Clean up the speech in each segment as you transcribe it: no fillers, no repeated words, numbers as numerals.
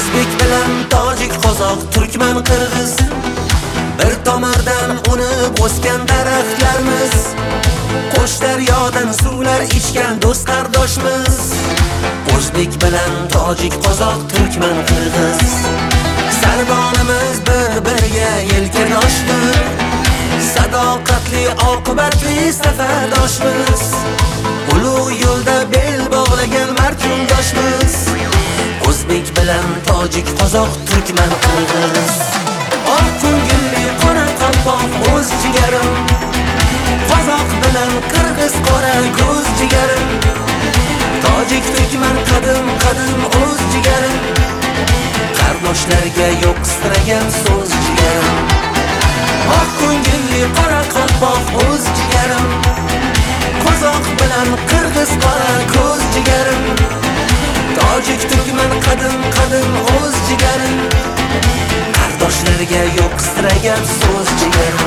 O'zbek bilan tojik, qozoq, turkman, qirg'iz bir tomirdan unib o'sgan daraxtlarimiz. Qo'sh daryodan suvlar ichgan do'st qardoshmiz. O'zbek bilan tojik, qozoq, turkman, qirg'iz sarbonimiz bir-biriga yelkadoshdir. Sadoqatli, oqibatli safardoshmiz. Ulug' yo'lda bel bog'lagan mard yo'ldoshmiz. O'zbek bilan tojik, qozoq, turkman, qirg'iz. Oq ko'ngilli qora qalpoq o'z jigarim, qozoq bilan qirg'iz qora ko'z jigarim. Tojik, turkman qadim o'z jigarim. Qardoshlarga yo'q istiragan so'z jigarim. Oq ko'ngilli qora qalpoq o'z jigarim, qozoq bilan qirg'iz qora ko'z jigarim. Tojik, turkman qadim o'z jigarim. Qardoshlarga yo'q istiragan so'z jigarim.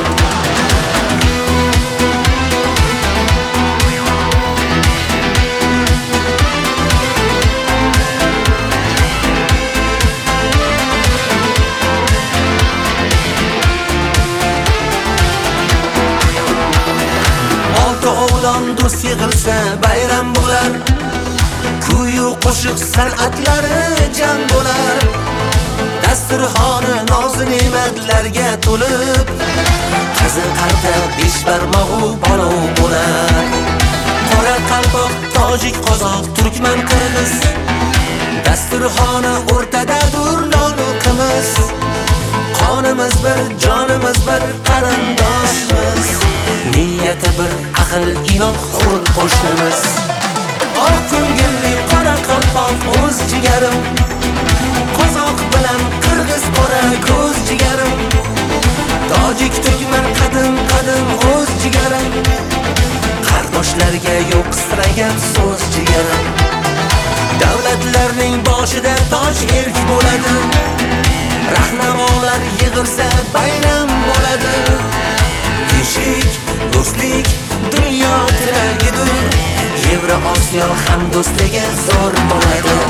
Do'st yig'ilsa bayram bo'lar, kuyu qo'shiq san'atlari jam bo'lar. Dasturxoni noz ne'matlarga to'lib, qiziqarda besh barmog'u palov bo'lar. Qora qalpoq, tojik, qozoq, turkman, qirg'iz dasturxoni o'rtadadir nonu qimiz. Qonimiz bir, jonimiz bir, qarindoshmiz. Niyati bir, aql inon hur qo'shnimiz. Oq ko'ngilli qora qalpoq o'z jigarim, qozoq bilan qirg'iz qora ko'z jigarim. Tojik, turkman qadim o'z jigarim. Qardoshlarga yo'q istiragan so'z jigarim. Davlatlarning boshida toj erk bo'ladi, rahnamolar yig'ilsa bayram bo'ladi. Tinchlik, do'stlik dunyo tiragidir, Yevroosiyo hamdo'stligi zo'r bo'ladi.